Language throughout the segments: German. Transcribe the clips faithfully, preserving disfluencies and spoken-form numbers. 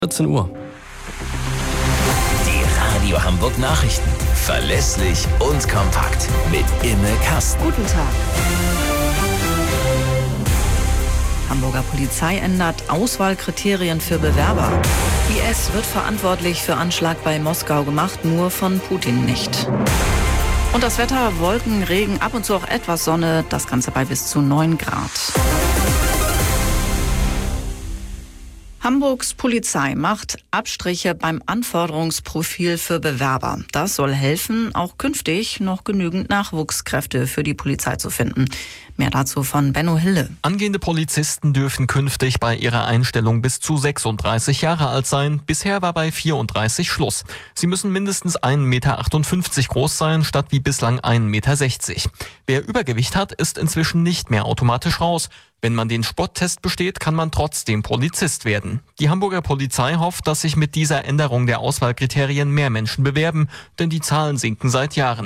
vierzehn Uhr. Die Radio Hamburg Nachrichten. Verlässlich und kompakt. Mit Imme Kasten. Guten Tag. Hamburger Polizei ändert Auswahlkriterien für Bewerber. I S wird verantwortlich für Anschlag bei Moskau gemacht, nur von Putin nicht. Und das Wetter, Wolken, Regen, ab und zu auch etwas Sonne, das Ganze bei bis zu neun Grad. Hamburgs Polizei macht Abstriche beim Anforderungsprofil für Bewerber. Das soll helfen, auch künftig noch genügend Nachwuchskräfte für die Polizei zu finden. Mehr dazu von Benno Hille. Angehende Polizisten dürfen künftig bei ihrer Einstellung bis zu sechsunddreißig Jahre alt sein. Bisher war bei vierunddreißig Schluss. Sie müssen mindestens ein Meter achtundfünfzig groß sein, statt wie bislang ein Meter sechzig. Wer Übergewicht hat, ist inzwischen nicht mehr automatisch raus. Wenn man den Sporttest besteht, kann man trotzdem Polizist werden. Die Hamburger Polizei hofft, dass sich mit dieser Änderung der Auswahlkriterien mehr Menschen bewerben, denn die Zahlen sinken seit Jahren.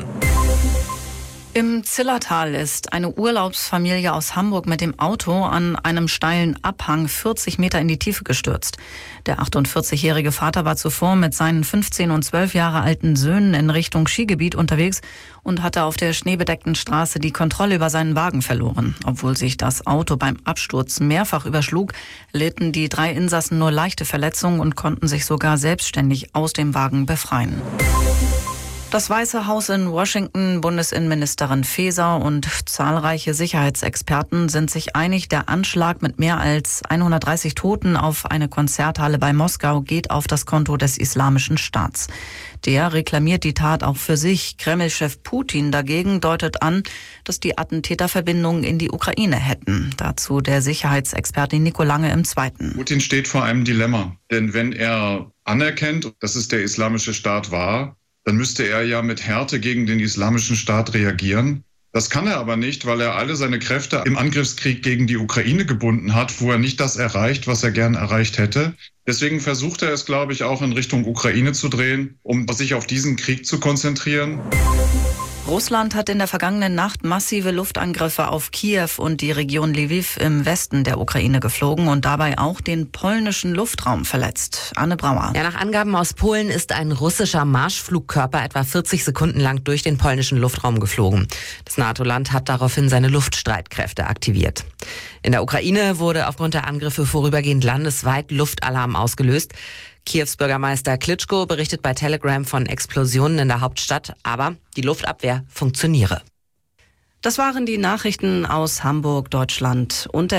Im Zillertal ist eine Urlaubsfamilie aus Hamburg mit dem Auto an einem steilen Abhang vierzig Meter in die Tiefe gestürzt. Der achtundvierzigjährige Vater war zuvor mit seinen fünfzehn und zwölf Jahre alten Söhnen in Richtung Skigebiet unterwegs und hatte auf der schneebedeckten Straße die Kontrolle über seinen Wagen verloren. Obwohl sich das Auto beim Absturz mehrfach überschlug, litten die drei Insassen nur leichte Verletzungen und konnten sich sogar selbstständig aus dem Wagen befreien. Das Weiße Haus in Washington, Bundesinnenministerin Faeser und zahlreiche Sicherheitsexperten sind sich einig, der Anschlag mit mehr als hundertdreißig Toten auf eine Konzerthalle bei Moskau geht auf das Konto des Islamischen Staats. Der reklamiert die Tat auch für sich. Kreml-Chef Putin dagegen deutet an, dass die Attentäter Verbindungen in die Ukraine hätten. Dazu der Sicherheitsexperte Nico Lange im Zweiten. Putin steht vor einem Dilemma. Denn wenn er anerkennt, dass es der Islamische Staat war, dann müsste er ja mit Härte gegen den Islamischen Staat reagieren. Das kann er aber nicht, weil er alle seine Kräfte im Angriffskrieg gegen die Ukraine gebunden hat, wo er nicht das erreicht, was er gern erreicht hätte. Deswegen versucht er es, glaube ich, auch in Richtung Ukraine zu drehen, um sich auf diesen Krieg zu konzentrieren. Russland hat in der vergangenen Nacht massive Luftangriffe auf Kiew und die Region Lviv im Westen der Ukraine geflogen und dabei auch den polnischen Luftraum verletzt. Anne Brauer. Ja, nach Angaben aus Polen ist ein russischer Marschflugkörper etwa vierzig Sekunden lang durch den polnischen Luftraum geflogen. Das NATO-Land hat daraufhin seine Luftstreitkräfte aktiviert. In der Ukraine wurde aufgrund der Angriffe vorübergehend landesweit Luftalarm ausgelöst. Kiews Bürgermeister Klitschko berichtet bei Telegram von Explosionen in der Hauptstadt, aber die Luftabwehr funktioniere. Das waren die Nachrichten aus Hamburg, Deutschland und der